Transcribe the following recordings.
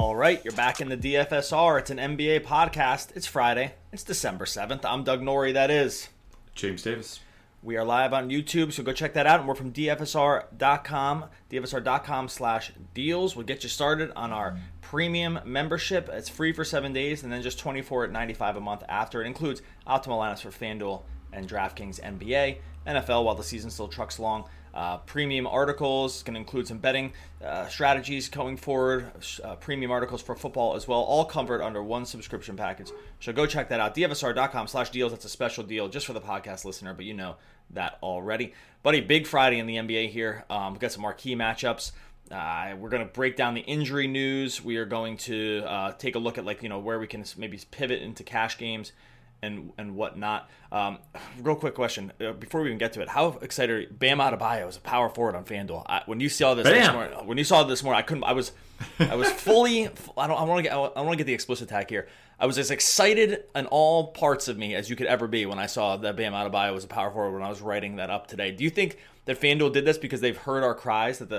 All right, you're back in the DFSR. It's an NBA podcast. It's Friday. It's December 7th. I'm Doug Norrie, that is. James Davis. We are live on YouTube, so go check that out. And we're from DFSR.com, DFSR.com/deals. We'll get you started on our premium membership. It's free for 7 days and then just $24.95 a month after. It includes optimal lineups for FanDuel and DraftKings NBA, NFL while the season still trucks along. Premium articles can include some betting strategies going forward, premium articles for football as well, all covered under one subscription package. So go check that out, DFSR.com/deals. That's a special deal just for the podcast listener, but you know that already. Buddy, big Friday in the NBA here. We've got some marquee matchups. We're going to break down the injury news. We are going to take a look at where we can maybe pivot into cash games and whatnot. Real quick question before we even get to it: how excited Bam Adebayo is a power forward on FanDuel? When you saw this this morning, I couldn't. I was fully. I want to get the explicit tag here. I was as excited in all parts of me as you could ever be when I saw that Bam Adebayo was a power forward when I was writing that up today. Do you think that FanDuel did this because they've heard our cries that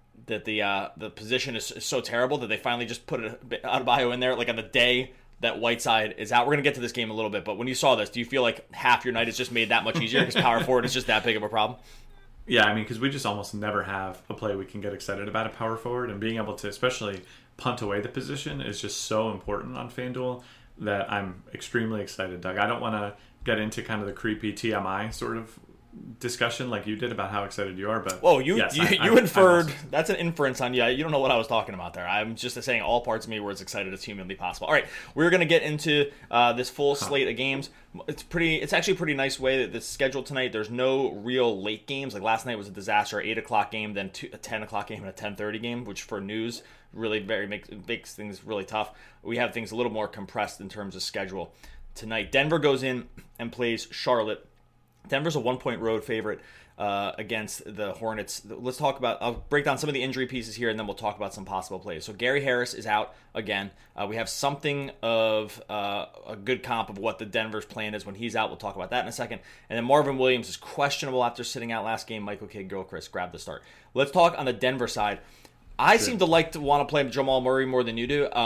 the position is so terrible that they finally just put Adebayo in there like on the day that Whiteside is out? We're going to get to this game a little bit, but when you saw this, do you feel like half your night is just made that much easier because power forward is just that big of a problem? Yeah, I mean, because we just almost never have a play we can get excited about a power forward, and being able to especially punt away the position is just so important on FanDuel that I'm extremely excited, Doug. I don't want to get into kind of the creepy TMI sort of discussion like you did about how excited you are, but you inferred. That's an inference on you. You don't know what I was talking about there. I'm just saying all parts of me were as excited as humanly possible. All right, we're going to get into this full slate of games. It's actually a pretty nice way that it's scheduled tonight. There's no real late games. Like last night was a disaster, 8 o'clock game, then a 10 o'clock game and a 10:30 game, which for news really makes things really tough. We have things a little more compressed in terms of schedule tonight. Denver goes in and plays Charlotte. Denver's a 1-point road favorite against the Hornets. I'll break down some of the injury pieces here, and then we'll talk about some possible plays. So Gary Harris is out again. We have something of a good comp of what the Denver's plan is when he's out. We'll talk about that in a second. And then Marvin Williams is questionable after sitting out last game. Michael Kidd-Gilchrist grabbed the start. Let's talk on the Denver side. I seem to want to play Jamal Murray more than you do.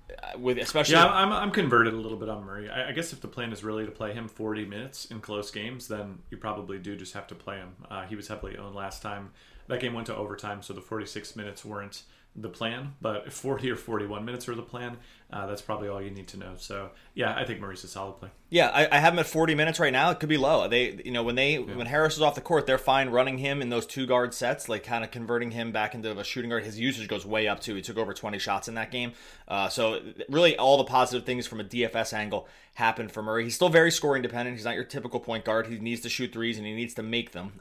I'm converted a little bit on Murray. I guess if the plan is really to play him 40 minutes in close games, then you probably do just have to play him. He was heavily owned last time. That game went to overtime, so the 46 minutes weren't the plan, but if 40 or 41 minutes are the plan, that's probably all you need to know. So yeah, I think Murray's a solid play. Yeah, I have him at 40 minutes right now. It could be low. When Harris is off the court, they're fine running him in those 2-guard sets, like kind of converting him back into a shooting guard. His usage goes way up too. He took over 20 shots in that game. So really all the positive things from a DFS angle happened for Murray. He's still very scoring dependent. He's not your typical point guard. He needs to shoot threes and he needs to make them.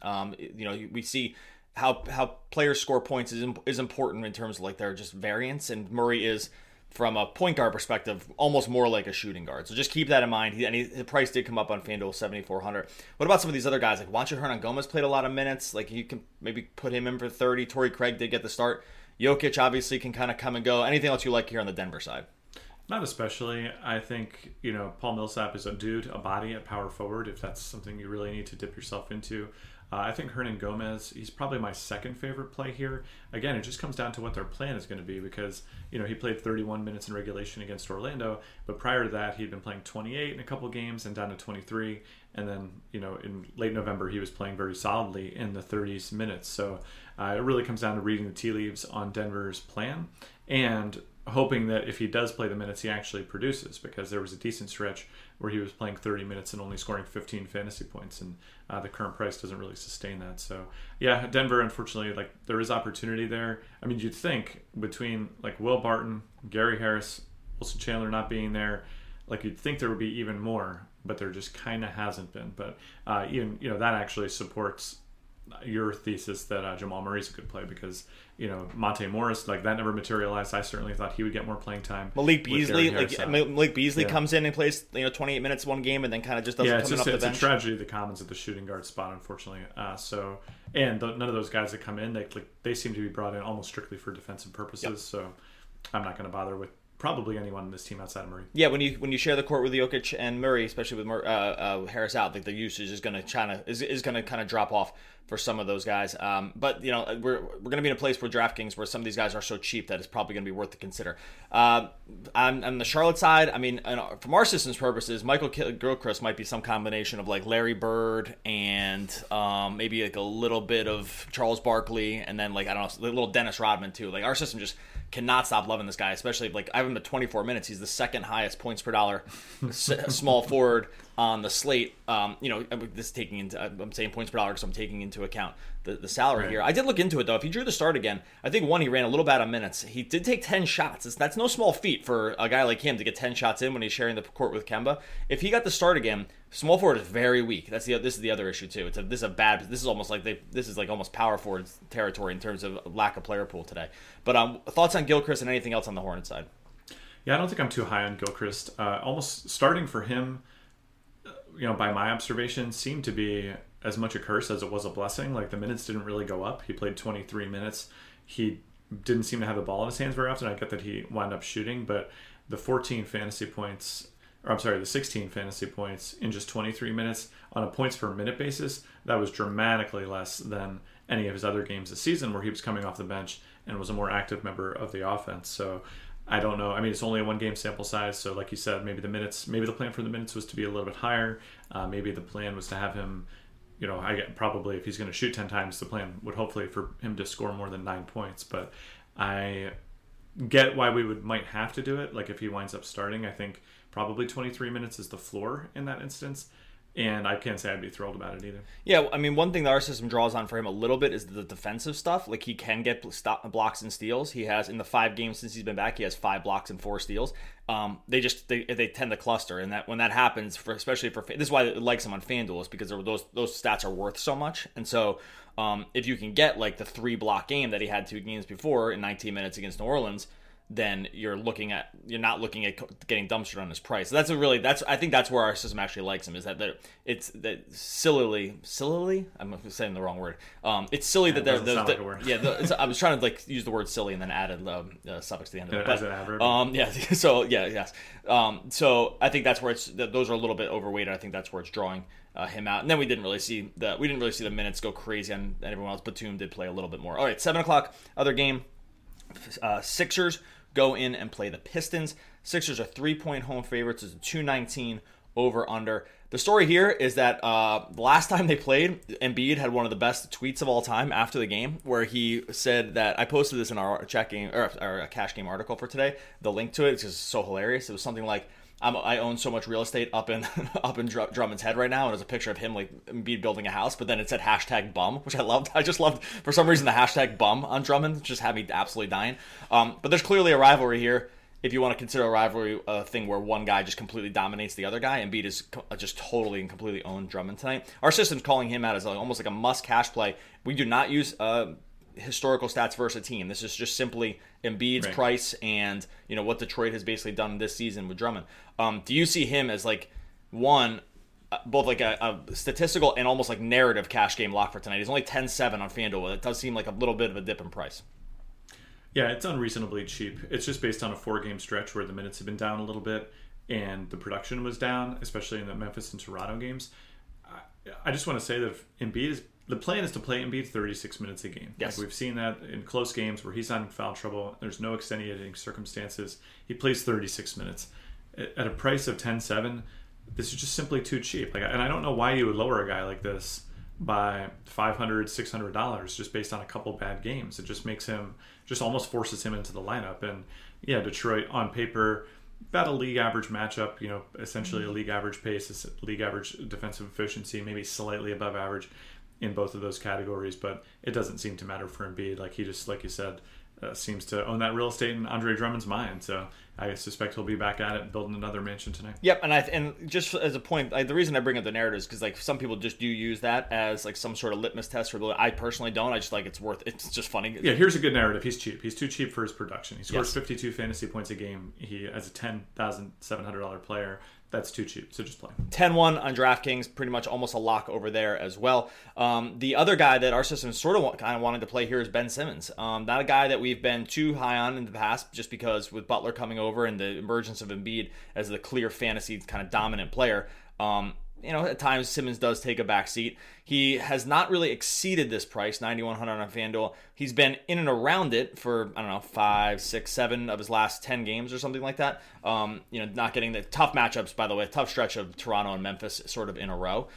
We see how players score points is important in terms of like their just variance, and Murray is, from a point guard perspective, almost more like a shooting guard. So just keep that in mind. The price did come up on FanDuel, $7,400. What about some of these other guys? Like Juancho Hernangomez played a lot of minutes. Like you can maybe put him in for 30. Torrey Craig did get the start. Jokic obviously can kind of come and go. Anything else you like here on the Denver side? Not especially. I think, Paul Millsap is a body at power forward, if that's something you really need to dip yourself into. I think Hernangomez, he's probably my second favorite play here. Again, it just comes down to what their plan is going to be because, he played 31 minutes in regulation against Orlando, but prior to that, he'd been playing 28 in a couple games and down to 23. And then, in late November, he was playing very solidly in the 30s minutes. So it really comes down to reading the tea leaves on Denver's plan and hoping that if he does play the minutes, he actually produces, because there was a decent stretch where he was playing 30 minutes and only scoring 15 fantasy points, and the current price doesn't really sustain that. So yeah, Denver, unfortunately, there is opportunity there. I mean, you'd think between Will Barton, Gary Harris, Wilson Chandler not being there, you'd think there would be even more, but there just kind of hasn't been. But even that actually supports your thesis that Jamal Murray's a good play because Monte Morris, that never materialized. I certainly thought he would get more playing time. Malik Beasley comes in and plays 28 minutes one game and then kind of just doesn't come off the bench. It's a tragedy of the commons at the shooting guard spot, unfortunately. None of those guys that come in, they seem to be brought in almost strictly for defensive purposes. Yep. So I'm not going to bother with probably anyone in this team outside of Murray. Yeah, when you share the court with Jokic and Murray, especially with Harris out, the usage is going to kind of drop off for some of those guys. But we're going to be in a place where DraftKings, where some of these guys are so cheap that it's probably going to be worth to consider. On the Charlotte side, I mean, from our system's purposes, Michael Gilchrist might be some combination of like Larry Bird and maybe like a little bit of Charles Barkley, and then like I don't know, a little Dennis Rodman too. Like our system just cannot stop loving this guy, especially like I have him at 24 minutes. He's the second highest points per dollar small forward on the slate. This is taking into, I'm saying points per dollar because I'm taking into account the salary here. I did look into it though. If he drew the start again, I think he ran a little bad on minutes. He did take 10 shots. That's no small feat for a guy like him to get 10 shots in when he's sharing the court with Kemba. If he got the start again, small forward is very weak. This is the other issue too. This is almost like almost power forward territory in terms of lack of player pool today. But thoughts on Gilchrist and anything else on the Hornets side? Yeah, I don't think I'm too high on Gilchrist. Almost starting for him, by my observation, seemed to be as much a curse as it was a blessing. Like the minutes didn't really go up. He played 23 minutes. He didn't seem to have the ball in his hands very often. I get that he wound up shooting, but the 16 fantasy points in just 23 minutes on a points per minute basis, that was dramatically less than any of his other games this season where he was coming off the bench and was a more active member of the offense. So I don't know. I mean, it's only a 1 game sample size. So like you said, maybe the plan for the minutes was to be a little bit higher. Maybe the plan was to have him, probably if he's going to shoot 10 times, the plan would hopefully for him to score more than 9 points. But I get why we might have to do it. Like if he winds up starting, I think probably 23 minutes is the floor in that instance. And I can't say I'd be thrilled about it either. Yeah, I mean, one thing that our system draws on for him a little bit is the defensive stuff. Like, he can get blocks and steals. He has, in the 5 games since he's been back, he has 5 blocks and 4 steals. They tend to cluster, and that when that happens, especially for this is why it likes him on FanDuel, is because those stats are worth so much. And so, if you can get like the 3 block game that he had 2 games before in 19 minutes against New Orleans, then you're not looking at getting dumpstered on his price. So I think that's where our system actually likes him, is that it's that sillily I'm saying the wrong word. It's silly that they're like a word. I was trying to use the word silly and then added suffix to the end of it. As an adverb. Yes. So I think that's where those are a little bit overweight. I think that's where it's drawing him out. And then we didn't really see the minutes go crazy on everyone else. Batum did play a little bit more. All right, 7:00 other game. Sixers go in and play the Pistons. Sixers are 3-point home favorites. It's a 219 over under. The story here is that the last time they played, Embiid had one of the best tweets of all time after the game, where he said that, I posted this in our cash game article for today. The link to it is just so hilarious. It was something like, I own so much real estate up in Drummond's head right now, and it was a picture of him like Embiid building a house, but then it said #bum, which I loved. I just loved, for some reason, the #bum on Drummond just had me absolutely dying. But there's clearly a rivalry here. If you want to consider a rivalry a thing where one guy just completely dominates the other guy, Embiid is just totally and completely owned Drummond tonight. Our system's calling him out as almost like a must cash play. We do not use historical stats versus a team. This is just simply Embiid's price and what Detroit has basically done this season with Drummond. Do you see him as like both like a statistical and almost like narrative cash game lock for tonight? He's only 10-7 on FanDuel. It does seem like a little bit of a dip in price. Yeah, it's unreasonably cheap. It's just based on a 4-game stretch where the minutes have been down a little bit and the production was down, especially in the Memphis and Toronto games. I just want to say that the plan is to play Embiid 36 minutes a game. Yes. Like we've seen that in close games where he's not in foul trouble. There's no extenuating circumstances. He plays 36 minutes. At a price of 10-7, this is just simply too cheap. And I don't know why you would lower a guy like this by $500, $600 just based on a couple bad games. It just makes him, just almost forces him into the lineup. And yeah, Detroit on paper, about a league average matchup, essentially a league average pace, a league average defensive efficiency, maybe slightly above average in both of those categories, but it doesn't seem to matter for Embiid. Like he just, like you said, seems to own that real estate in Andre Drummond's mind. So I suspect he'll be back at it building another mansion tonight. Yep, and just as a point, the reason I bring up the narrative is because like some people just do use that as like some sort of litmus test for. I personally don't. I just like it's just funny. Yeah, here's a good narrative. He's cheap. He's too cheap for his production. He scores 52 fantasy points a game. He as a $10,700 player. That's too cheap, so just play. 10-1 on DraftKings, pretty much almost a lock over there as well. The other guy that our system sort of kind of wanted to play here is Ben Simmons. Not a guy that we've been too high on in the past, just because with Butler coming over and the emergence of Embiid as the clear fantasy kind of dominant player. At times Simmons does take a back seat. He has not really exceeded this price, 9,100 on FanDuel. He's been in and around it for, I don't know, 5, 6, 7 of his last 10 games or something like that. Not getting the tough matchups, by the way, tough stretch of Toronto and Memphis sort of in a row.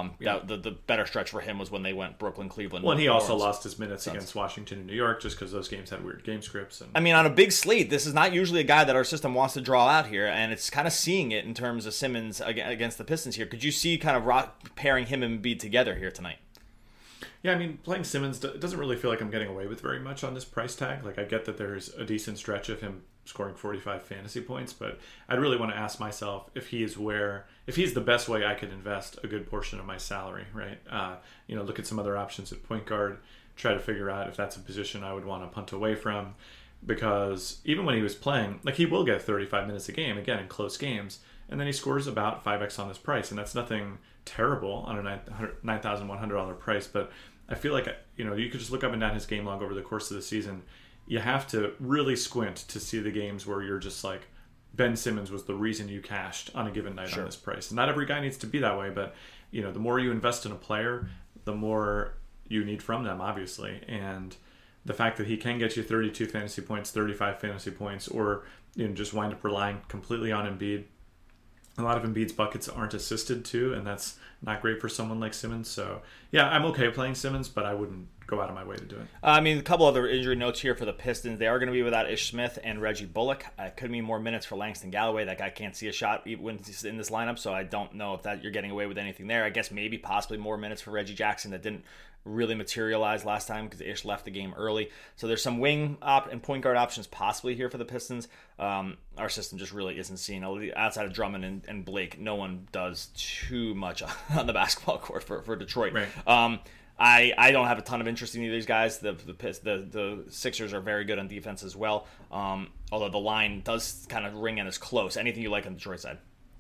The better stretch for him was when they went Brooklyn, Cleveland. Well, and he also lost his minutes against Washington and New York just because those games had weird game scripts. I mean, on a big slate, this is not usually a guy that our system wants to draw out here, and it's kind of seeing it in terms of Simmons against the Pistons here. Could you see kind of pairing him and Embiid together here tonight? Yeah, I mean, playing Simmons doesn't really feel like I'm getting away with very much on this price tag. Like, I get that there's a decent stretch of him scoring 45 fantasy points, but I'd really want to ask myself if he's the best way I could invest a good portion of my salary, right? Look at some other options at point guard, try to figure out if that's a position I would want to punt away from, because even when he was playing, like, he will get 35 minutes a game, again, in close games, and then he scores about 5x on this price, and that's nothing terrible on a $9,100 price, but I feel like, you could just look up and down his game log over the course of the season. You have to really squint to see the games where you're just like, Ben Simmons was the reason you cashed on a given night on this price. And not every guy needs to be that way, but the more you invest in a player, the more you need from them, obviously. And the fact that he can get you 32 fantasy points, 35 fantasy points, or just wind up relying completely on Embiid. A lot of Embiid's buckets aren't assisted too, and that's not great for someone like Simmons. So, yeah, I'm okay playing Simmons, but I wouldn't go out of my way to do it. I mean, a couple other injury notes here for the Pistons. They are going to be without Ish Smith and Reggie Bullock. It could mean more minutes for Langston Galloway. That guy can't see a shot when he's in this lineup, so I don't know if that you're getting away with anything there. I guess maybe possibly more minutes for Reggie Jackson that didn't really materialize last time because Ish left the game early. So there's some wing and point guard options possibly here for the Pistons. Our system just really isn't seeing, outside of Drummond and Blake, no one does too much on the basketball court for Detroit. Right. I don't have a ton of interest in either of these guys. The Sixers are very good on defense as well, although the line does kind of ring in as close. Anything you like on the Detroit side?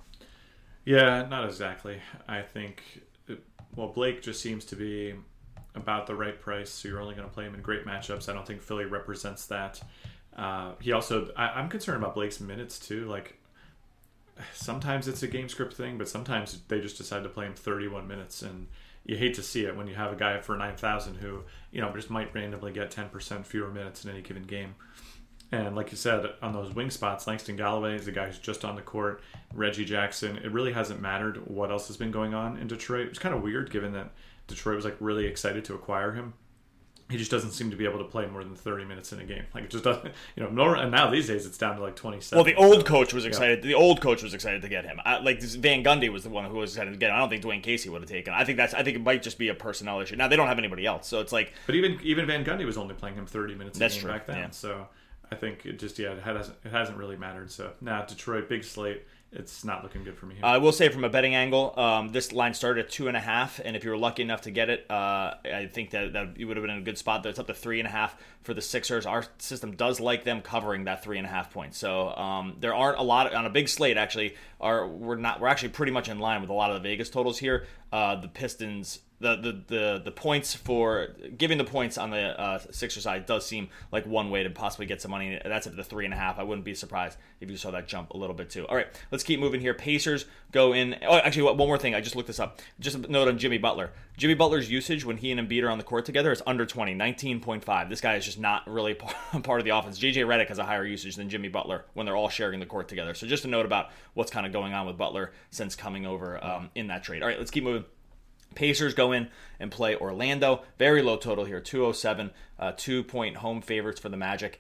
Yeah, not exactly. I think, Blake just seems to be about the right price, so you're only going to play him in great matchups. I don't think Philly represents that. He also, I'm concerned about Blake's minutes too. Like, sometimes it's a game script thing, but sometimes they just decide to play him 31 minutes, and you hate to see it when you have a guy for 9,000 who, just might randomly get 10% fewer minutes in any given game. And like you said, on those wing spots, Langston Galloway is the guy who's just on the court. Reggie Jackson, it really hasn't mattered what else has been going on in Detroit. It's kind of weird given that Detroit was like really excited to acquire him. He just doesn't seem to be able to play more than 30 minutes in a game. Like, it just doesn't, and now these days it's down to like 27. Well, the old coach was excited. Yeah. The old coach was excited to get him. Van Gundy was the one who was excited to get him. I don't think Dwayne Casey would have taken. I think it might just be a personnel issue. Now they don't have anybody else, so it's like. But even Van Gundy was only playing him 30 minutes a game back then. Yeah. So I think it hasn't really mattered. So Detroit, big slate. It's not looking good for me here. I will say from a betting angle, this line started at 2.5, and if you were lucky enough to get it, I think that you would have been in a good spot. It's up to 3.5 for the Sixers. Our system does like them covering that 3.5 points. So there aren't a lot on a big slate. Actually, we're actually pretty much in line with a lot of the Vegas totals here. The Pistons. The points for giving the points on the Sixers side does seem like one way to possibly get some money. That's at the 3.5. I wouldn't be surprised if you saw that jump a little bit too. All right, let's keep moving here. Pacers go in. Oh, actually, one more thing. I just looked this up. Just a note on Jimmy Butler. Jimmy Butler's usage when he and Embiid are on the court together is under 20, 19.5. This guy is just not really part of the offense. JJ Redick has a higher usage than Jimmy Butler when they're all sharing the court together. So just a note about what's kind of going on with Butler since coming over in that trade. All right, let's keep moving. Pacers go in and play Orlando. Very low total here, 207. 2-point home favorites for the Magic.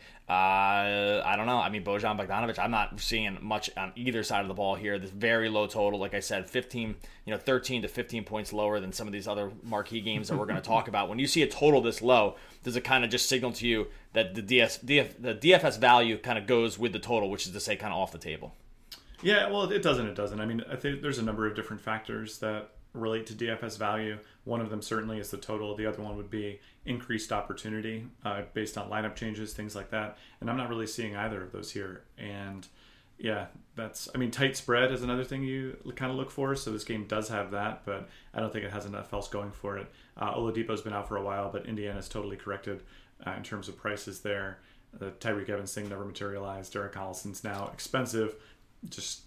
I don't know. I mean, Bojan Bogdanovic, I'm not seeing much on either side of the ball here. This very low total, like I said, 13 to 15 points lower than some of these other marquee games that we're going to talk about. When you see a total this low, does it kind of just signal to you that the DFS value kind of goes with the total, which is to say kind of off the table? Yeah, well, it doesn't. I mean, I think there's a number of different factors that relate to DFS value. One of them certainly is the total. The other one would be increased opportunity based on lineup changes, things like that. And I'm not really seeing either of those here. And yeah, tight spread is another thing you kind of look for. So this game does have that, but I don't think it has enough else going for it. Oladipo's been out for a while, but Indiana's totally corrected in terms of prices there. The Tyreek Evans thing never materialized. Derek Collison's now expensive. Just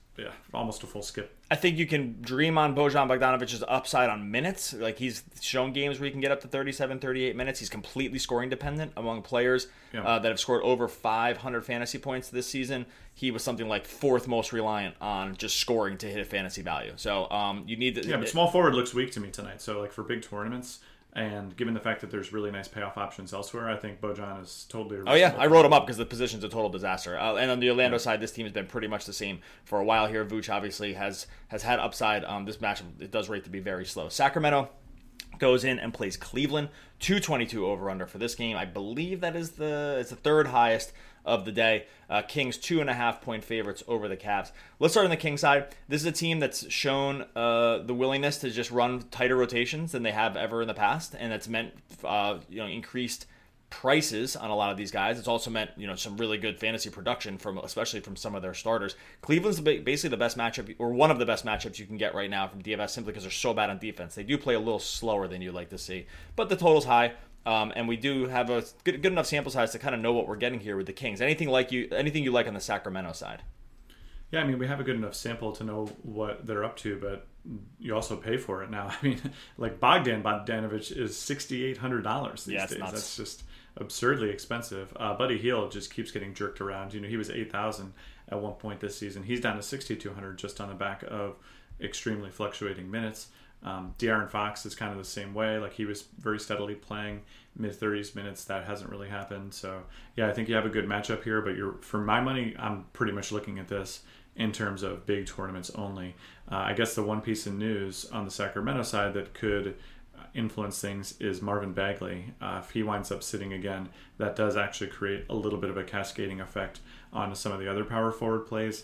almost a full skip. I think you can dream on Bojan Bogdanovic's upside on minutes. Like, he's shown games where he can get up to 37, 38 minutes. He's completely scoring dependent among players that have scored over 500 fantasy points this season. He was something like fourth most reliant on just scoring to hit a fantasy value. So you need to... Yeah, but small forward looks weak to me tonight. So, like, for big tournaments... And given the fact that there's really nice payoff options elsewhere, I think Bojan is totally... Oh, yeah. I wrote him up because the position's a total disaster. And on the Orlando side, this team has been pretty much the same for a while here. Vooch obviously has had upside. This matchup, it does rate to be very slow. Sacramento goes in and plays Cleveland. 222 over-under for this game. I believe that is the third highest of the day. Kings 2.5-point favorites over the Cavs. Let's start on the Kings side. This is a team that's shown the willingness to just run tighter rotations than they have ever in the past, and that's meant increased prices on a lot of these guys. It's also meant some really good fantasy production especially from some of their starters. Cleveland's basically the best matchup, or one of the best matchups you can get right now from DFS, simply because they're so bad on defense. They do play a little slower than you'd like to see, but the total's high. And we do have a good enough sample size to kind of know what we're getting here with the Kings. Anything you like on the Sacramento side? Yeah, I mean, we have a good enough sample to know what they're up to, but you also pay for it now. I mean, like Bogdanovich is $6,800 these days. Nuts. That's just absurdly expensive. Buddy Hield just keeps getting jerked around. He was $8,000 at one point this season. He's down to $6,200 just on the back of extremely fluctuating minutes. De'Aaron Fox is kind of the same way. Like, he was very steadily playing mid-30s minutes. That hasn't really happened. So, yeah, I think you have a good matchup here. But for my money, I'm pretty much looking at this in terms of big tournaments only. I guess the one piece of news on the Sacramento side that could influence things is Marvin Bagley. If he winds up sitting again, that does actually create a little bit of a cascading effect on some of the other power forward plays.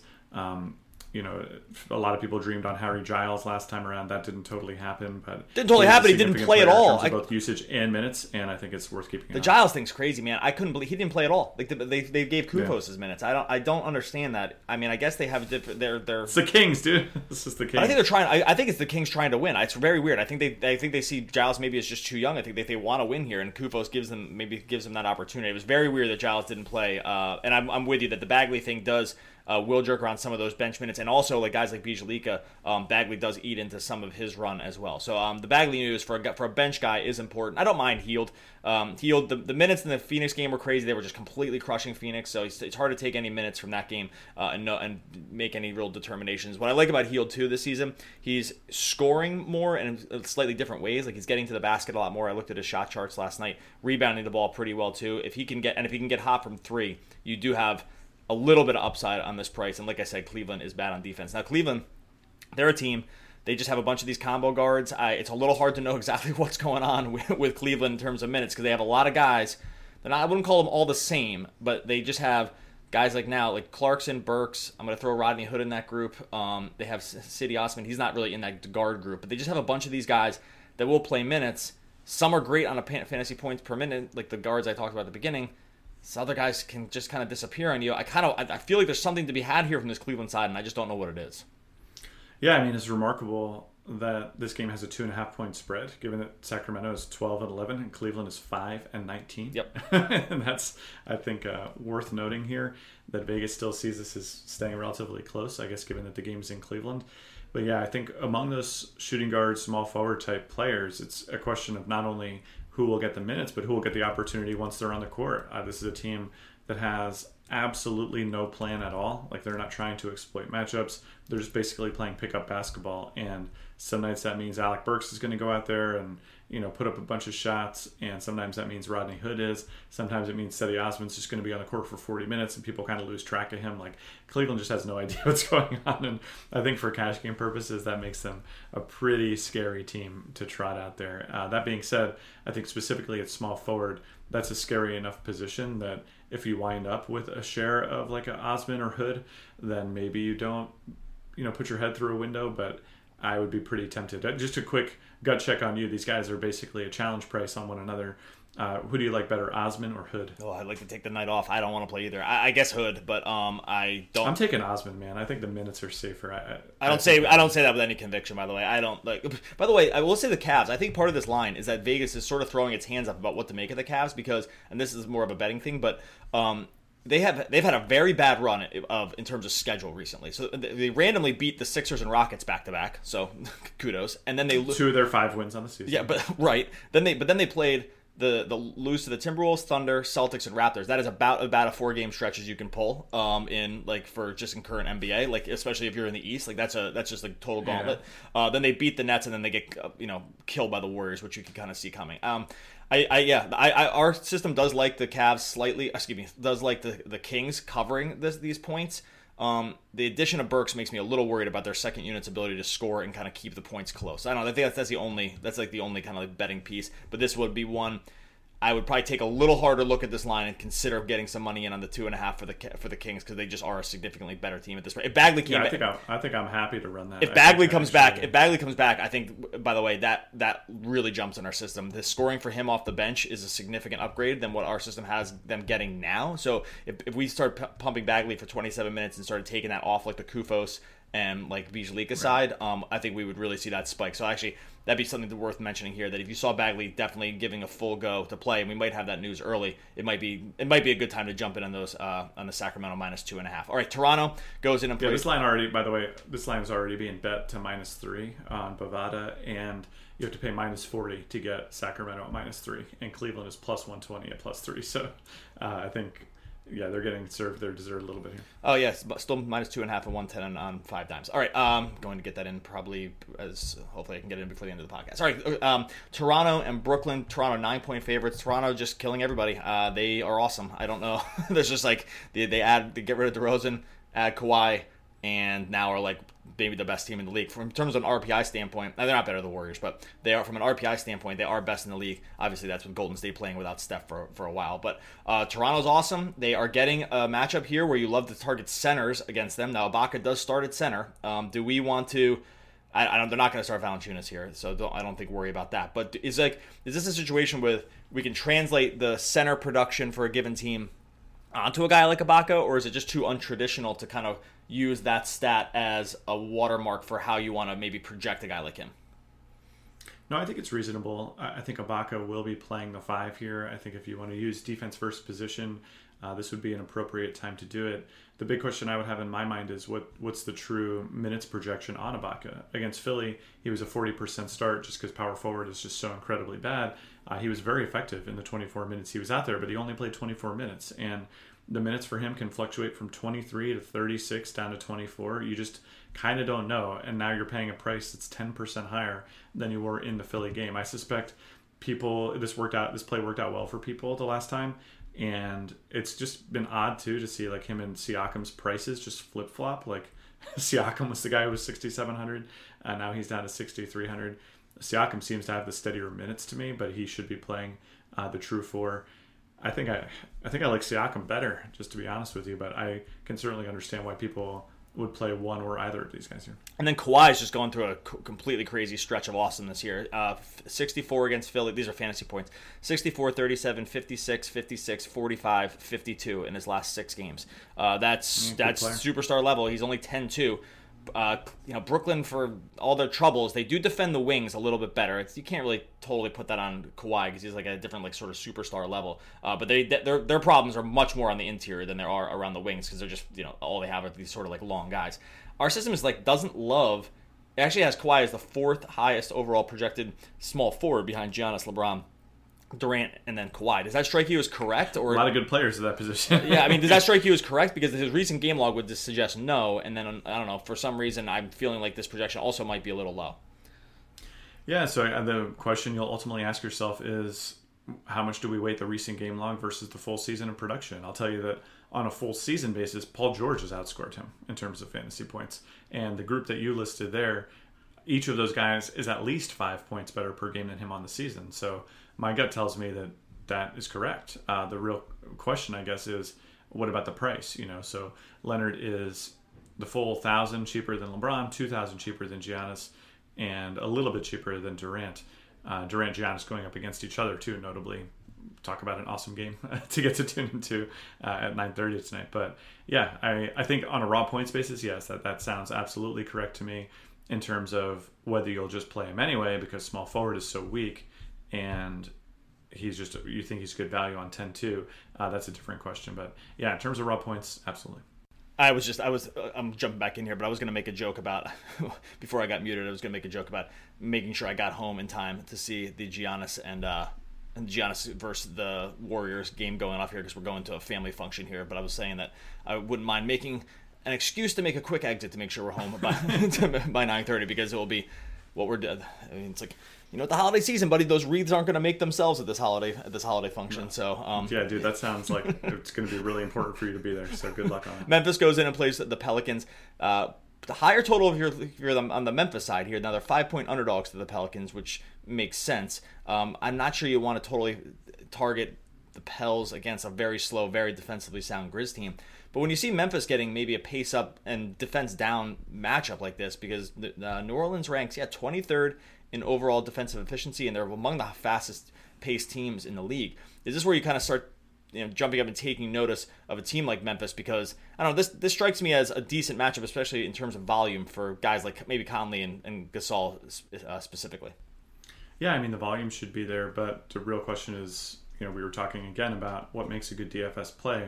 A lot of people dreamed on Harry Giles last time around. That didn't totally happen, but he didn't play at all. Both usage and minutes, and I think it's worth keeping. The Giles thing's crazy, man. I couldn't believe he didn't play at all. Like they gave Koufos his minutes. I don't understand that. I mean, I guess they have a different. They're It's the Kings, dude. This is the Kings. I think they're trying. I think it's the Kings trying to win. It's very weird. I think they see Giles maybe as just too young. I think they want to win here, and Koufos gives them that opportunity. It was very weird that Giles didn't play. And I'm with you that the Bagley thing does. Will jerk around some of those bench minutes, and also like guys like Bjelica, Bagley does eat into some of his run as well. So the Bagley news for a bench guy is important. I don't mind Hield. The minutes in the Phoenix game were crazy. They were just completely crushing Phoenix, so it's hard to take any minutes from that game and make any real determinations. What I like about Hield too this season, he's scoring more in slightly different ways. Like, he's getting to the basket a lot more. I looked at his shot charts last night, rebounding the ball pretty well too. If he can get hot from three, you do have a little bit of upside on this price. And like I said, Cleveland is bad on defense. Now, Cleveland, they're a team. They just have a bunch of these combo guards. It's a little hard to know exactly what's going on with Cleveland in terms of minutes, because they have a lot of guys. I wouldn't call them all the same, but they just have guys like Clarkson, Burks. I'm going to throw Rodney Hood in that group. They have Cedi Osman. He's not really in that guard group, but they just have a bunch of these guys that will play minutes. Some are great on a fantasy points per minute, like the guards I talked about at the beginning. So other guys can just kind of disappear on you. I feel like there's something to be had here from this Cleveland side, and I just don't know what it is. Yeah, I mean, it's remarkable that this game has a 2.5-point spread, given that Sacramento is 12-11 and Cleveland is 5-19. Yep. And that's, I think, worth noting here, that Vegas still sees this as staying relatively close, I guess, given that the game's in Cleveland. But yeah, I think among those shooting guard, small forward type players, it's a question of not only who will get the minutes, but who will get the opportunity once they're on the court. This is a team that has absolutely no plan at all. Like, they're not trying to exploit matchups. They're just basically playing pickup basketball. And some nights that means Alec Burks is going to go out there and, put up a bunch of shots. And sometimes that means Rodney Hood is. Sometimes it means Cedi Osman's just going to be on the court for 40 minutes and people kind of lose track of him. Like, Cleveland just has no idea what's going on. And I think for cash game purposes, that makes them a pretty scary team to trot out there. That being said, I think specifically at small forward, that's a scary enough position that if you wind up with a share of like an Osman or Hood, then maybe you don't, put your head through a window, but I would be pretty tempted. Just a quick gut check on you. These guys are basically a challenge price on one another. Who do you like better, Osman or Hood? Oh, I'd like to take the night off. I don't want to play either. I guess Hood, but I don't. I'm taking Osman, man. I think the minutes are safer. I don't say that with any conviction. By the way, I don't like. By the way, I will say the Cavs. I think part of this line is that Vegas is sort of throwing its hands up about what to make of the Cavs because, and this is more of a betting thing, but they've had a very bad run in terms of schedule recently. So they randomly beat the Sixers and Rockets back to back. So kudos. And then they 2 of their 5 wins on the season. Yeah, but right. Then they played the lose to the Timberwolves, Thunder, Celtics, and Raptors. That is about a 4-game stretch as you can pull in like for just in current NBA, like especially if you're in the East, like that's just like total gauntlet. Yeah. Then they beat the Nets and then they get killed by the Warriors, which you can kind of see coming. Our system does like the Cavs slightly. Excuse me, does like the Kings covering these points. The addition of Burks makes me a little worried about their second unit's ability to score and kind of keep the points close. I don't know. I think that's the only kind of like betting piece. But this would be one I would probably take a little harder look at this line and consider getting some money in on the 2.5 for the Kings because they just are a significantly better team at this point. If Bagley came back, I think I'm happy to run that. If Bagley comes back, I think by the way that really jumps in our system. The scoring for him off the bench is a significant upgrade than what our system has them getting now. So if we start pumping Bagley for 27 minutes and started taking that off like the Kufos and like Bijlika side, I think we would really see that spike. So actually, that'd be something worth mentioning here. That if you saw Bagley definitely giving a full go to play, and we might have that news early, it might be a good time to jump in on those on the Sacramento -2.5. All right, Toronto goes in and plays. This line already, by the way, this line is already being bet to -3 on Bovada, and you have to pay -40 to get Sacramento at -3, and Cleveland is +120 at +3. So I think. Yeah, they're getting served their dessert a little bit here. Oh, yes, but still -2.5 and 110 on 5 dimes. All right, going to get that in probably hopefully I can get it in before the end of the podcast. All right, Toronto and Brooklyn. Toronto 9-point favorites. Toronto just killing everybody. They are awesome. I don't know. There's just like they get rid of DeRozan, add Kawhi, and now are like maybe the best team in the league. In terms of an RPI standpoint, they're not better than the Warriors, but they are from an RPI standpoint, they are best in the league. Obviously, that's with Golden State playing without Steph for a while. But Toronto's awesome. They are getting a matchup here where you love to target centers against them. Now, Ibaka does start at center. Do we want to... they're not going to start Valanciunas here, so I don't think worry about that. But is this a situation with we can translate the center production for a given team onto a guy like Ibaka, or is it just too untraditional to kind of use that stat as a watermark for how you want to maybe project a guy like him? No, I think it's reasonable. I think Ibaka will be playing the 5 here. I think if you want to use defense first position, this would be an appropriate time to do it. The big question I would have in my mind is what's the true minutes projection on Ibaka? Against Philly, he was a 40% start just because power forward is just so incredibly bad. He was very effective in the 24 minutes he was out there, but he only played 24 minutes. And the minutes for him can fluctuate from 23 to 36 down to 24. You just kind of don't know. And now you're paying a price that's 10% higher than you were in the Philly game. I suspect this play worked out well for people the last time. And it's just been odd too to see like him and Siakam's prices just flip flop. Like Siakam was the guy who was 6,700, and now he's down to 6,300. Siakam seems to have the steadier minutes to me, but he should be playing the true 4. I think I like Siakam better, just to be honest with you, but I can certainly understand why people would play one or either of these guys here. And then Kawhi is just going through a completely crazy stretch of awesomeness here. 64 against Philly. These are fantasy points. 64, 37, 56, 56, 45, 52 in his last 6 games. That's superstar level. He's only 10-2. Brooklyn, for all their troubles, they do defend the wings a little bit better. You can't really totally put that on Kawhi because he's like a different like sort of superstar level. But their problems are much more on the interior than there are around the wings because they're just all they have are these sort of like long guys. Our system is like doesn't love. It actually has Kawhi as the 4th highest overall projected small forward behind Giannis, LeBron, Durant, and then Kawhi. Does that strike you as correct? Or a lot of good players at that position. Yeah, I mean, does that strike you as correct? Because his recent game log would just suggest no, and then I don't know, for some reason I'm feeling like this projection also might be a little low. Yeah, so the question you'll ultimately ask yourself is how much do we weight the recent game log versus the full season of production? I'll tell you that on a full season basis, Paul George has outscored him in terms of fantasy points. And the group that you listed there, each of those guys is at least 5 points better per game than him on the season. So my gut tells me that is correct. The real question, I guess, is what about the price? So Leonard is the full 1,000 cheaper than LeBron, 2,000 cheaper than Giannis, and a little bit cheaper than Durant. Durant and Giannis going up against each other too, notably. Talk about an awesome game to get to tune into at 9:30 tonight. But yeah, I think on a raw points basis, yes, that sounds absolutely correct to me in terms of whether you'll just play him anyway because small forward is so weak. And you think he's good value on 10-2, that's a different question. But yeah, in terms of raw points, absolutely. I'm jumping back in here, but I was going to make a joke about, before I got muted, I was going to make a joke about making sure I got home in time to see the Giannis and Giannis versus the Warriors game going off here, because we're going to a family function here. But I was saying that I wouldn't mind making an excuse to make a quick exit to make sure we're home by 9:30, because it will be what we're doing. I mean, it's like, at the holiday season, buddy, those wreaths aren't going to make themselves at this holiday function. So yeah, dude, that sounds like it's going to be really important for you to be there. So good luck on it. Memphis goes in and plays the Pelicans. The higher total if you're on the Memphis side here. Now they're 5-point underdogs to the Pelicans, which makes sense. I'm not sure you want to totally target the Pels against a very slow, very defensively sound Grizz team. But when you see Memphis getting maybe a pace up and defense down matchup like this, because New Orleans ranks 23rd in overall defensive efficiency, and they're among the fastest paced teams in the league. Is this where you kind of start jumping up and taking notice of a team like Memphis? Because I don't know, this strikes me as a decent matchup, especially in terms of volume for guys like maybe Conley and Gasol specifically. Yeah, I mean, the volume should be there, but the real question is, we were talking again about what makes a good DFS play.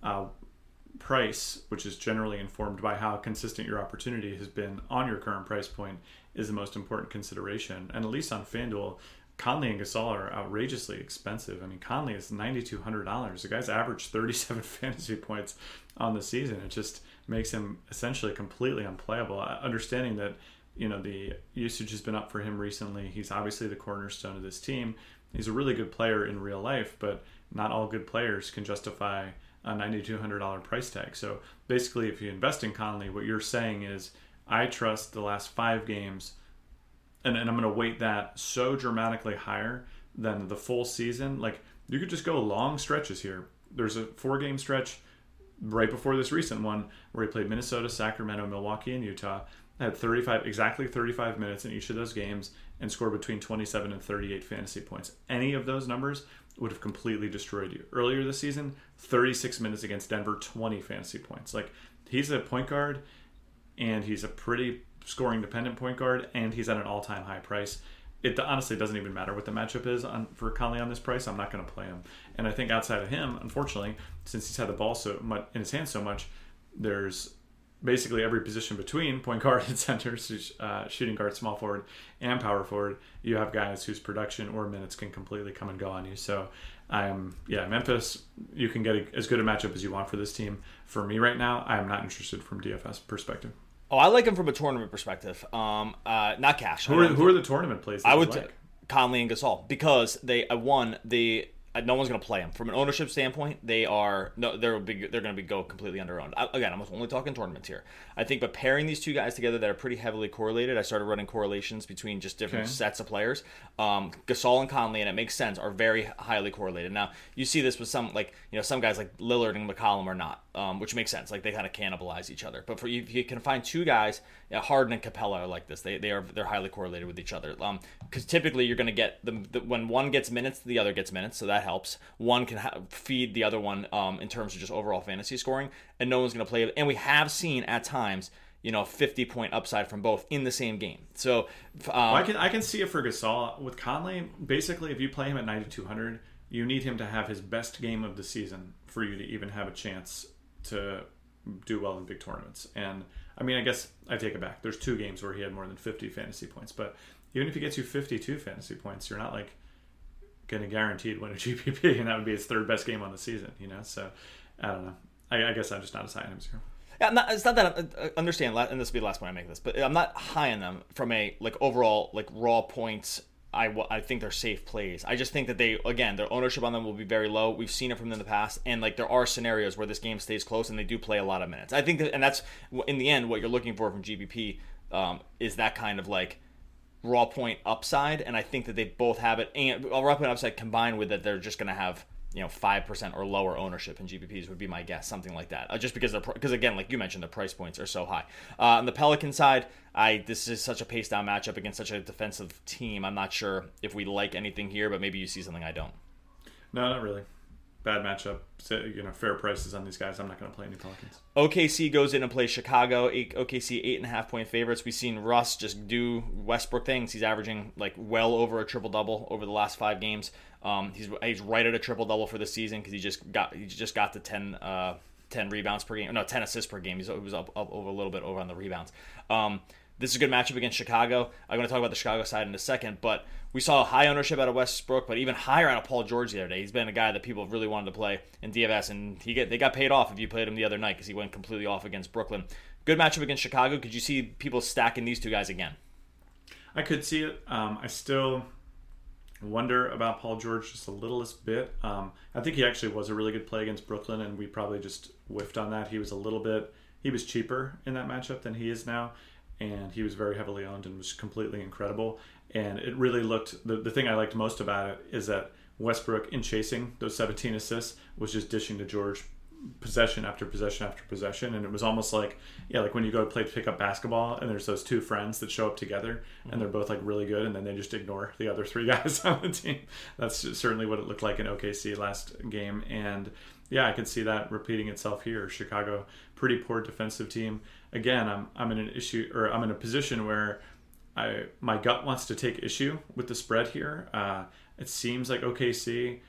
Price, which is generally informed by how consistent your opportunity has been on your current price point, is the most important consideration. And at least on FanDuel, Conley and Gasol are outrageously expensive. I mean, Conley is $9,200. The guy's averaged 37 fantasy points on the season. It just makes him essentially completely unplayable. Understanding that, the usage has been up for him recently. He's obviously the cornerstone of this team. He's a really good player in real life, but not all good players can justify a $9,200 price tag. So basically, if you invest in Conley, what you're saying is, I trust the last 5 games, and I'm going to weight that so dramatically higher than the full season. Like, you could just go long stretches here. There's a 4-game stretch right before this recent one where he played Minnesota, Sacramento, Milwaukee, and Utah. Had exactly 35 minutes in each of those games and scored between 27 and 38 fantasy points. Any of those numbers would have completely destroyed you. Earlier this season, 36 minutes against Denver, 20 fantasy points. Like, he's a point guard, and he's a pretty scoring-dependent point guard, and he's at an all-time high price. It honestly doesn't even matter what the matchup is for Conley on this price. I'm not going to play him. And I think outside of him, unfortunately, since he's had the ball so much in his hands so much, there's basically every position between point guard and center, shooting guard, small forward, and power forward. You have guys whose production or minutes can completely come and go on you. So, Memphis, you can get as good a matchup as you want for this team. For me right now, I am not interested from DFS perspective. Oh, I like him from a tournament perspective. Not cash. Who are the tournament plays that I would like? Conley and Gasol, because no one's going to play them. From an ownership standpoint, they're going to go completely under-owned. Again, I'm only talking tournaments here. I think, but pairing these two guys together that are pretty heavily correlated, I started running correlations between just different sets of players. Gasol and Conley, and it makes sense, are very highly correlated. Now, you see this with some guys like Lillard and McCollum are not, which makes sense. Like, they kind of cannibalize each other. But if you can find two guys, Harden and Capella are like this. They're highly correlated with each other. Because typically you're going to get when one gets minutes, the other gets minutes, so that helps. One can feed the other one in terms of just overall fantasy scoring, and no one's going to play it. And we have seen at times, 50-point upside from both in the same game. So I can see it for Gasol. With Conley, basically, if you play him at 9,200, you need him to have his best game of the season for you to even have a chance to do well in big tournaments. And I mean, I guess I take it back. There's 2 games where he had more than 50 fantasy points, but even if he gets you 52 fantasy points, you're not like going to guaranteed win a GPP, and that would be his 3rd best game on the season. So I don't know. I guess I'm just not as high on him here. Yeah, it's not that I understand, and this will be the last point I make this, but I'm not high on them from a overall raw points. I think they're safe plays. I just think that their ownership on them will be very low. We've seen it from them in the past, and there are scenarios where this game stays close and they do play a lot of minutes. I think and that's in the end what you're looking for from GPP is that kind of raw point upside, and I think that they both have it, and raw point upside combined with that they're just going to have 5% or lower ownership in GPPs would be my guess, something like that. Just because again, like you mentioned, the price points are so high. On the Pelican side, this is such a pace down matchup against such a defensive team. I'm not sure if we like anything here, but maybe you see something I don't. No, not really. bad matchup. Fair prices on these guys. I'm not going to play any Pelicans. OKC goes in and plays Chicago. OKC 8.5-point favorites. We've seen Russ just do Westbrook things. He's averaging like well over a triple-double over the last 5 games. He's right at a triple-double for the season because he just got to 10 rebounds per game. No, 10 assists per game. He was up over a little bit over on the rebounds. This is a good matchup against Chicago. I'm going to talk about the Chicago side in a second, but we saw high ownership out of Westbrook, but even higher out of Paul George the other day. He's been a guy that people really wanted to play in DFS, and they got paid off if you played him the other night because he went completely off against Brooklyn. Good matchup against Chicago. Could you see people stacking these two guys again? I could see it. I still wonder about Paul George just a little bit. I think he actually was a really good play against Brooklyn, and we probably just whiffed on that. He was cheaper in that matchup than he is now, and he was very heavily owned and was completely incredible. And it really looked, the thing I liked most about it is that Westbrook, in chasing those 17 assists, was just dishing to George possession after possession after possession. And it was almost like when you go to pick up basketball and there's those two friends that show up together and they're both like really good, and then they just ignore the other 3 guys on the team. That's certainly what it looked like in OKC last game. And yeah, I could see that repeating itself here. Chicago, pretty poor defensive team. Again, I'm in a position where my gut wants to take issue with the spread here. It seems like OKC,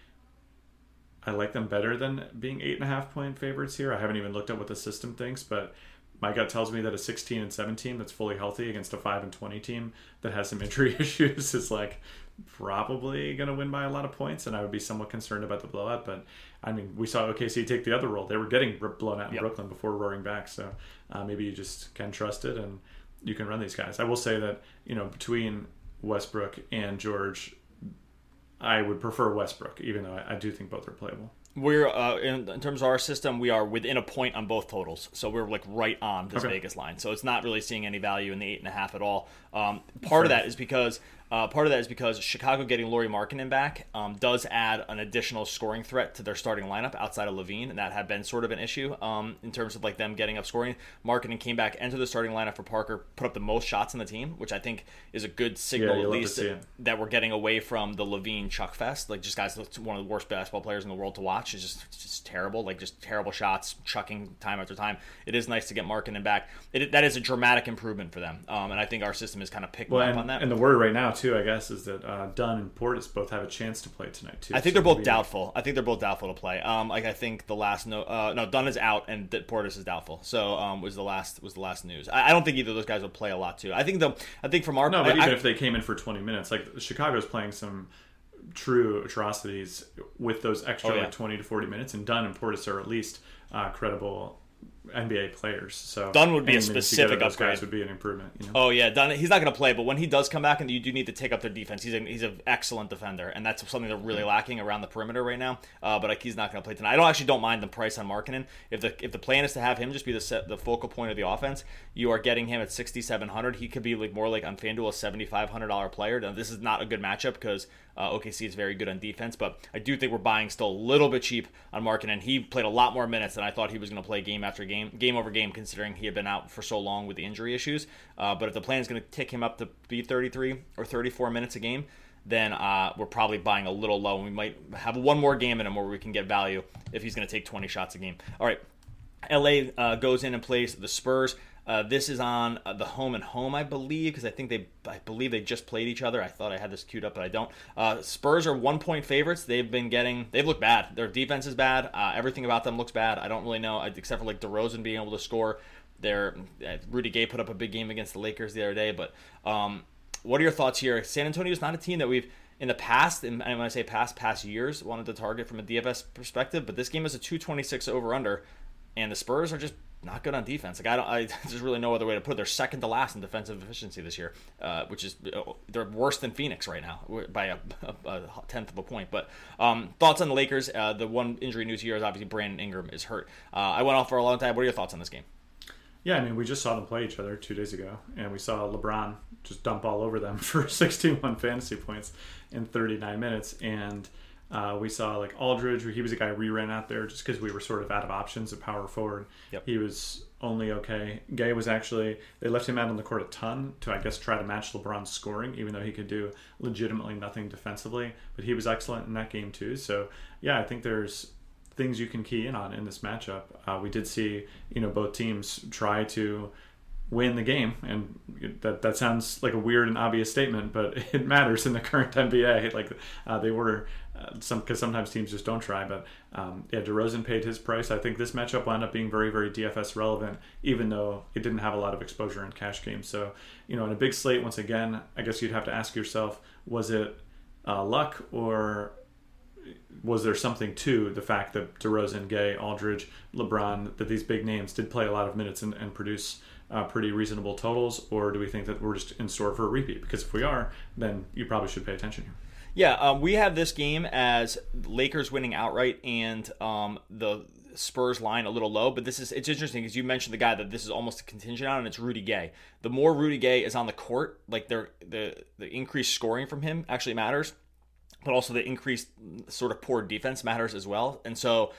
I like them better than being 8.5-point favorites here. I haven't even looked at what the system thinks, but my gut tells me that a 16-7 that's fully healthy against a 5-20 team that has some injury issues is like probably going to win by a lot of points, and I would be somewhat concerned about the blowout. But I mean, we saw OKC take the other role. They were getting blown out in Brooklyn before roaring back, so maybe you just can trust it and you can run these guys. I will say that, between Westbrook and George, I would prefer Westbrook, even though I do think both are playable. We're in terms of our system, we are within a point on both totals, so we're like right on this Vegas line. So it's not really seeing any value in the 8.5 at all. Part of that is because Chicago getting Lauri Markkanen back does add an additional scoring threat to their starting lineup outside of LaVine, and that had been sort of an issue in terms of like them getting up scoring. Markkanen came back, entered the starting lineup for Parker, put up the most shots on the team, which I think is a good signal at least that we're getting away from the LaVine Chuck Fest. Like, just guys, one of the worst basketball players in the world to watch. Is just terrible, like just terrible shots, chucking time after time. It is nice to get Markkanen back. That is a dramatic improvement for them, and I think our system is kind of picking up on that. And the word right now too, I guess, is that Dunn and Portis both have a chance to play tonight too. I think they're both doubtful. I think they're both doubtful to play. I think the last Dunn is out and Portis is doubtful. So was the last news. I don't think either of those guys will play a lot too. I think from our but even if they came in for 20 minutes, like Chicago's playing some true atrocities with those extra 20 to 40 minutes, and Dunn and Portis are at least credible NBA players. So Dunn would be a specific those upgrade. guys would be an improvement. Oh yeah, Dunn. He's not going to play, but when he does come back, and you do need to take up their defense, he's an excellent defender, and that's something they're really lacking around the perimeter right now. But he's not going to play tonight. I actually don't mind the price on Markkanen. If the plan is to have him just be the focal point of the offense, you are getting him at $6,700. He could be more like on FanDuel a $7,500 player. Now, this is not a good matchup because OKC is very good on defense, but I do think we're buying still a little bit cheap on Markkanen. He played a lot more minutes than I thought he was going to play game after game over game, considering he had been out for so long with the injury issues. But if the plan is going to tick him up to be 33 or 34 minutes a game, then we're probably buying a little low, and we might have one more game in him where we can get value if he's going to take 20 shots a game. All right, LA goes in and plays the Spurs. This is on the home and home, I believe, because I believe they just played each other. I thought I had this queued up, but I don't. Spurs are 1-point favorites. They've looked bad. Their defense is bad. Everything about them looks bad. I don't really know, except for like DeRozan being able to score. Rudy Gay put up a big game against the Lakers the other day. But what are your thoughts here? San Antonio is not a team that we've in the past, and when I say past years, wanted to target from a DFS perspective. But this game is a 226 over under, and the Spurs are just not good on defense. Like there's really no other way to put it. They're second to last in defensive efficiency this year, which is they're worse than Phoenix right now by a tenth of a point. But thoughts on the Lakers? The one injury news here is obviously Brandon Ingram is hurt. I went off for a long time. What are your thoughts on this game? Yeah, I mean, we just saw them play each other 2 days ago, and we saw LeBron just dump all over them for 61 fantasy points in 39 minutes, and we saw like Aldridge, he was a guy we ran out there just because we were sort of out of options at power forward. Yep. He was only okay. Gay was actually, they left him out on the court a ton to, I guess, try to match LeBron's scoring, even though he could do legitimately nothing defensively. But he was excellent in that game too. So, yeah, I think there's things you can key in on in this matchup. We did see, both teams try to win the game, and that sounds like a weird and obvious statement, but it matters in the current NBA. Like they were because sometimes teams just don't try. But DeRozan paid his price. I think this matchup wound up being very, very DFS relevant, even though it didn't have a lot of exposure in cash games. So in a big slate, once again, I guess you'd have to ask yourself, was it luck, or was there something to the fact that DeRozan, Gay, Aldridge, LeBron, that these big names did play a lot of minutes and produce pretty reasonable totals? Or do we think that we're just in store for a repeat? Because if we are, then you probably should pay attention here. Yeah, we have this game as Lakers winning outright and the Spurs line a little low, but it's interesting because you mentioned the guy that this is almost a contingent on, and it's Rudy Gay. The more Rudy Gay is on the court, like the increased scoring from him actually matters, but also the increased sort of poor defense matters as well. And so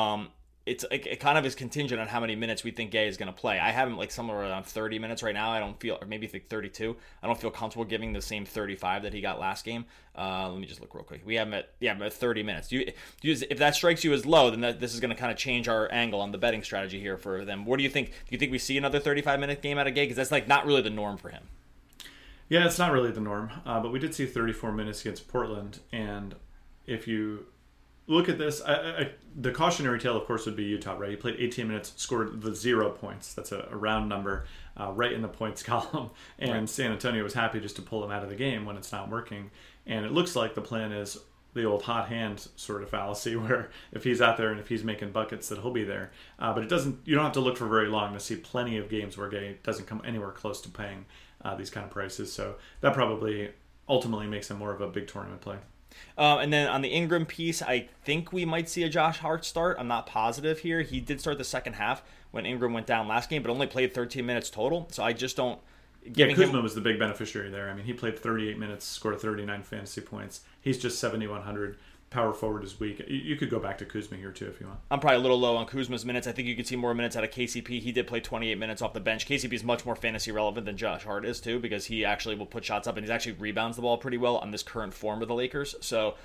it kind of is contingent on how many minutes we think Gay is going to play. I have him like somewhere around 30 minutes right now. I don't feel, or maybe think 32. I don't feel comfortable giving the same 35 that he got last game. Let me just look real quick. We have him at 30 minutes. If that strikes you as low, then this is going to kind of change our angle on the betting strategy here for them. What do you think? Do you think we see another 35-minute game out of Gay? Because that's like not really the norm for him. Yeah, it's not really the norm, but we did see 34 minutes against Portland, and if you look at this, the cautionary tale, of course, would be Utah, right? He played 18 minutes, scored the 0 points. That's a round number, right in the points column, and right. San Antonio was happy just to pull him out of the game when it's not working, and it looks like the plan is the old hot hand sort of fallacy, where if he's out there and if he's making buckets, that he'll be there. But it doesn't. You don't have to look for very long to see plenty of games where Gay doesn't come anywhere close to paying these kind of prices. So that probably ultimately makes him more of a big tournament play. And then on the Ingram piece, I think we might see a Josh Hart start. I'm not positive here. He did start the second half when Ingram went down last game, but only played 13 minutes total. So I just don't. Kuzma was the big beneficiary there. I mean, he played 38 minutes, scored 39 fantasy points. He's just 7,100. Power forward is weak. You could go back to Kuzma here too if you want. I'm probably a little low on Kuzma's minutes. I think you could see more minutes out of KCP. He did play 28 minutes off the bench. KCP is much more fantasy relevant than Josh Hart is too, because he actually will put shots up and he actually rebounds the ball pretty well on this current form of the Lakers. So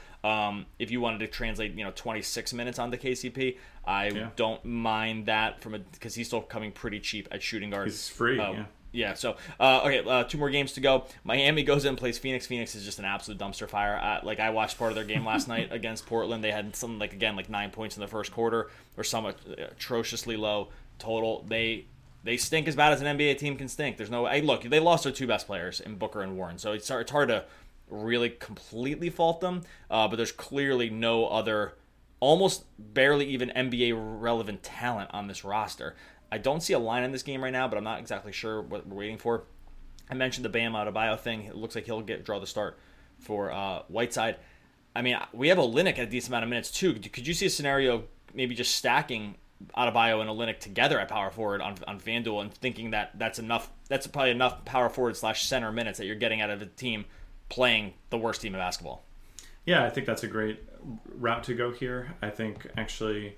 if you wanted to translate 26 minutes onto KCP, I don't mind that because he's still coming pretty cheap at shooting guard. He's free. Yeah, so, okay, 2 more games to go. Miami goes in and plays Phoenix. Phoenix is just an absolute dumpster fire. I watched part of their game last night against Portland. They had some, 9 points in the first quarter, or some atrociously low total. They stink as bad as an NBA team can stink. There's no... Look, they lost their 2 best players in Booker and Warren, so it's hard to really completely fault them, but there's clearly no other, almost barely even NBA-relevant talent on this roster. I don't see a line in this game right now, but I'm not exactly sure what we're waiting for. I mentioned the Bam Adebayo thing. It looks like he'll draw the start for Whiteside. I mean, we have Olynyk at a decent amount of minutes too. Could you see a scenario maybe just stacking Adebayo and Olynyk together at power forward on FanDuel and thinking that that's enough? That's probably enough power forward / center minutes that you're getting out of a team playing the worst team of basketball. Yeah, I think that's a great route to go here. I think actually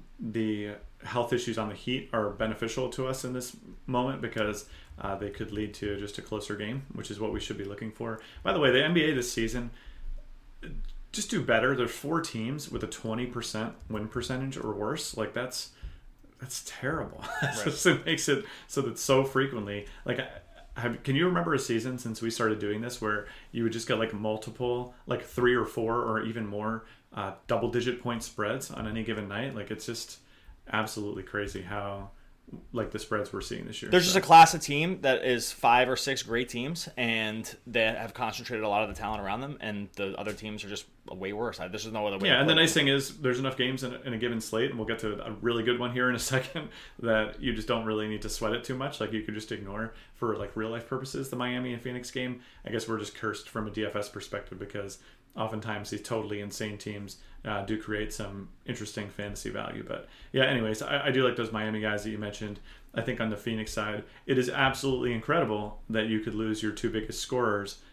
the health issues on the Heat are beneficial to us in this moment because they could lead to just a closer game, which is what we should be looking for. By the way, the NBA this season, just do better. There's 4 teams with a 20% win percentage or worse. That's terrible. Right. So it makes it so that so frequently, can you remember a season since we started doing this where you would just get multiple, 3 or 4 or even more double-digit point spreads on any given night? It's just absolutely crazy how the spreads we're seeing this year. There's just a class of team that is 5 or 6 great teams, and they have concentrated a lot of the talent around them, and the other teams are just way worse. There's no other way. Yeah, and the nice thing is there's enough games in a given slate, and we'll get to a really good one here in a second, that you just don't really need to sweat it too much. You could just ignore for real life purposes the Miami and Phoenix game. I guess we're just cursed from a DFS perspective because oftentimes these totally insane teams do create some interesting fantasy value. But yeah, anyways, I do like those Miami guys that you mentioned. I think on the Phoenix side, it is absolutely incredible that you could lose your 2 biggest scorers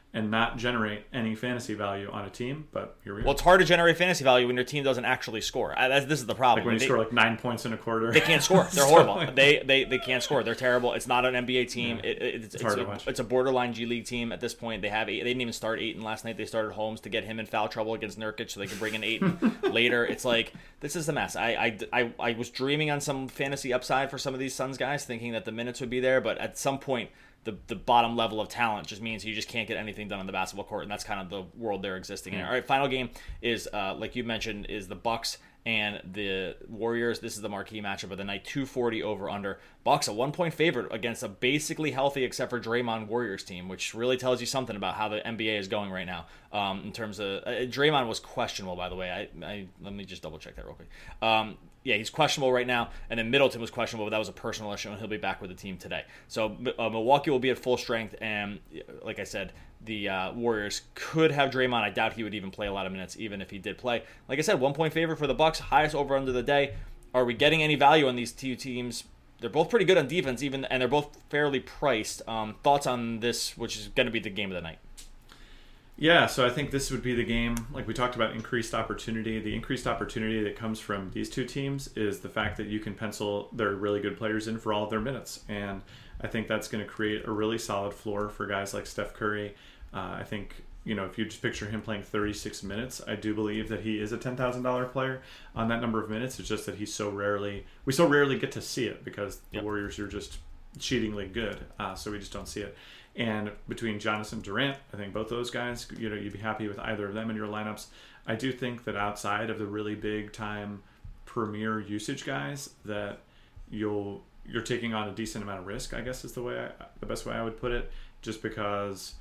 and not generate any fantasy value on a team. But here we are. Well, it's hard to generate fantasy value when your team doesn't actually score. This is the problem. Like when you score like 9 points in a quarter. They can't score. They're horrible. They can't score. They're terrible. It's not an NBA team. Yeah. It's hard to watch. It's a borderline G League team at this point. They didn't even start Ayton last night. They started Holmes to get him in foul trouble against Nurkic so they can bring in Ayton later. It's like, this is the mess. I was dreaming on some fantasy upside for some of these Suns guys, thinking that the minutes would be there, but at some point, the bottom level of talent just means you just can't get anything done on the basketball court, and that's kind of the world they're existing in. All right, final game is, like you mentioned, is the Bucks and the Warriors. This is the marquee matchup of the night. 240 over under. Bucks a 1-point favorite against a basically healthy, except for Draymond, Warriors team, which really tells you something about how the NBA is going right now. In terms of Draymond was questionable, by the way. Let me just double check that real quick. Yeah, he's questionable right now, and then Middleton was questionable, but that was a personal issue, and he'll be back with the team today. So Milwaukee will be at full strength, and like I said, the Warriors could have Draymond. I doubt he would even play a lot of minutes, even if he did play. Like I said, 1-point favorite for the Bucks, highest over under the day. Are we getting any value on these two teams? They're both pretty good on defense, and they're both fairly priced. Thoughts on this, which is going to be the game of the night? Yeah, so I think this would be the game, like we talked about, increased opportunity. The increased opportunity that comes from these two teams is the fact that you can pencil their really good players in for all of their minutes. And I think that's going to create a really solid floor for guys like Steph Curry. I think, if you just picture him playing 36 minutes, I do believe that he is a $10,000 player on that number of minutes. It's just that we so rarely get to see it because the Warriors are just cheatingly good. So we just don't see it. And between Giannis and Durant, I think both those guys, you'd be happy with either of them in your lineups. I do think that outside of the really big time premier usage guys, that you're taking on a decent amount of risk, I guess is the best way I would put it, just because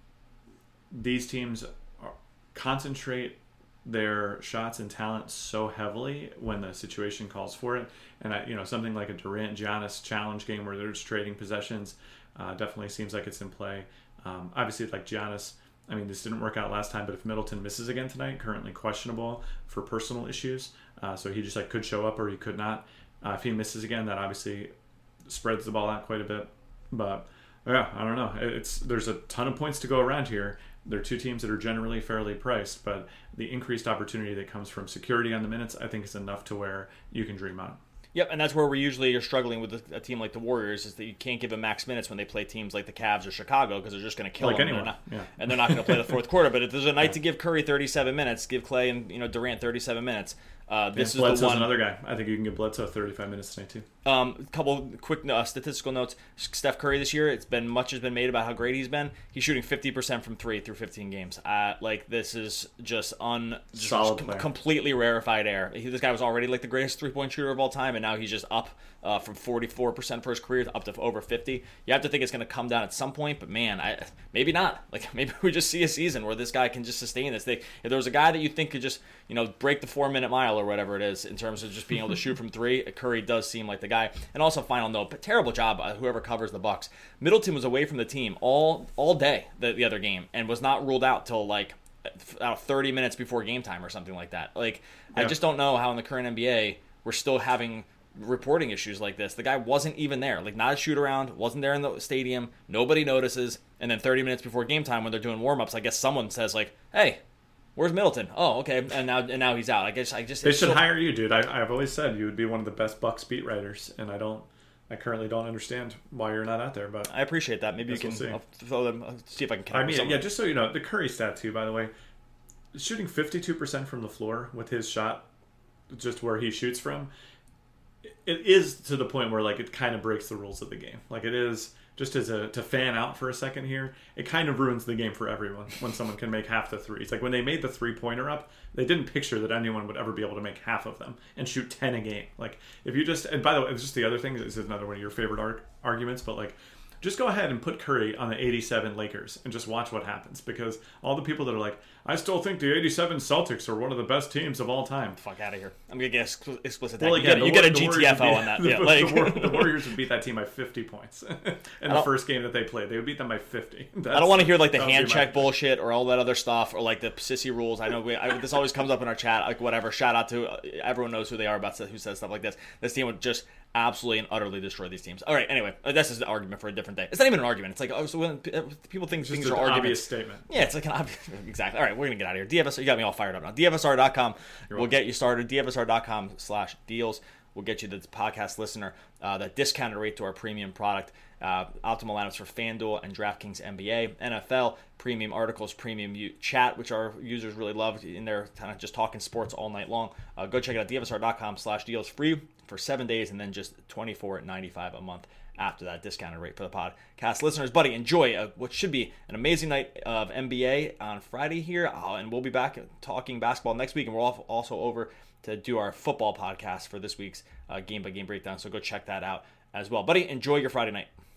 these teams concentrate their shots and talent so heavily when the situation calls for it. And something like a Durant-Giannis challenge game where they're just trading possessions definitely seems like it's in play. Obviously, like Giannis, this didn't work out last time, but if Middleton misses again tonight, currently questionable for personal issues, so he just could show up or he could not. If he misses again, that obviously spreads the ball out quite a bit. But yeah, I don't know. There's a ton of points to go around here. They're two teams that are generally fairly priced, but the increased opportunity that comes from security on the minutes, I think, is enough to where you can dream on. Yep, and that's where we usually are struggling with a team like the Warriors, is that you can't give them max minutes when they play teams like the Cavs or Chicago because they're just going to kill them. And they're not going to play the fourth quarter. But if there's a night to give Curry 37 minutes, give Clay and Durant 37 minutes. This is Bledsoe's the one. Another guy. I think you can give Bledsoe 35 minutes tonight too. A couple quick statistical notes. Steph Curry this year, much has been made about how great he's been. He's shooting 50% from 3 through 15 games. This is just completely rarefied air. This guy was already like the greatest 3-point shooter of all time, and now he's just up from 44% for his career up to over 50. You have to think it's going to come down at some point, but man, maybe not. Maybe we just see a season where this guy can just sustain this. If there was a guy that you think could just break the 4-minute mile or whatever it is in terms of just being able to shoot from 3, Curry does seem like the guy. And also, final note, but terrible job whoever covers the Bucks. Middleton was away from the team all day the other game and was not ruled out till 30 minutes before game time or something like that. I just don't know how in the current NBA we're still having reporting issues like this. The guy wasn't even there, not a shoot around, wasn't there in the stadium, nobody notices, and then 30 minutes before game time when they're doing warm-ups, I guess someone says hey, where's Middleton? Oh, okay, and now he's out. They should hire you, dude. I've always said you would be one of the best Bucks beat writers, and I currently don't understand why you're not out there, but I appreciate that. Maybe you can see if I can connect with someone. Yeah, just so you know, the Curry stat too, by the way, shooting 52% from the floor with his shot, just where he shoots from, it is to the point where it kind of breaks the rules of the game. It is just to fan out for a second here, it kind of ruins the game for everyone when someone can make half the threes. When they made the 3-pointer up, they didn't picture that anyone would ever be able to make half of them and shoot 10 a game. If you just, and by the way, it's just the other thing, this is another one of your favorite arguments, but just go ahead and put Curry on the 87 Lakers and just watch what happens, because all the people that are I still think the '87 Celtics are one of the best teams of all time. Fuck out of here. I'm gonna get explicit. Well, you get a GTFO on that. The Warriors would beat that team by 50 points in the first game that they played. They would beat them by 50. I don't want to hear like the hand check bullshit or all that other stuff or like the sissy rules. I know this always comes up in our chat. Like whatever. Shout out to everyone knows who they are about who says stuff like this. This team would just absolutely and utterly destroy these teams. All right. Anyway, this is an argument for a different day. It's not even an argument. It's like so when people think things are arguments. Obvious statement. Yeah, it's like an obvious. Exactly. All right, we're gonna get out of here. DFSR, you got me all fired up now. DFSR.com. We'll get you started. DFSR.com/deals. We'll get you the podcast listener that discounted rate to our premium product. Optimal lineups for FanDuel and DraftKings NBA, NFL, premium articles, premium chat, which our users really love. In there, kind of just talking sports all night long. Go check it out. DFSR.com/deals, free for 7 days, and then just $24.95 a month after that discounted rate for the podcast listeners. Buddy, enjoy what should be an amazing night of NBA on Friday here, and we'll be back talking basketball next week, and we're also over to do our football podcast for this week's game-by-game breakdown, so go check that out as well. Buddy, enjoy your Friday night.